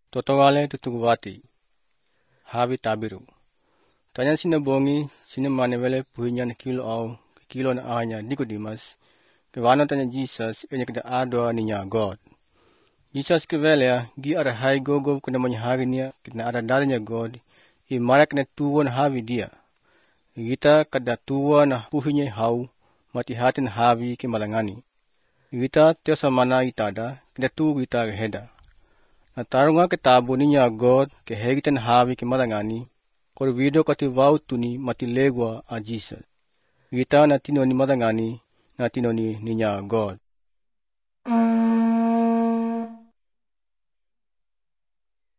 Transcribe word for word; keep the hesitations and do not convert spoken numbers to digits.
Totowale tutugwati. Havi tabiru. Tanya sinabongi sinamanewele puhinyan kilo au kilo na anya Nicodemus. Kewano tanya Jesus enya kita adwa ninya God. Jesus kevelea gi ara hai gogo kuna manyahari niya kita ara dadanya God. I marak na tuwan havi dia. Gita kada tuwa na puhinya hau mati hatin havi ke malangani. Gita tiosa mana itada kita tu gita heda. Na tarunga ke tabu ninya God ke hegitan havi ke malangani. Kor video kati wau tuni mati legwa a Jesus. Gita na tinoni malangani na tinoni ninya God.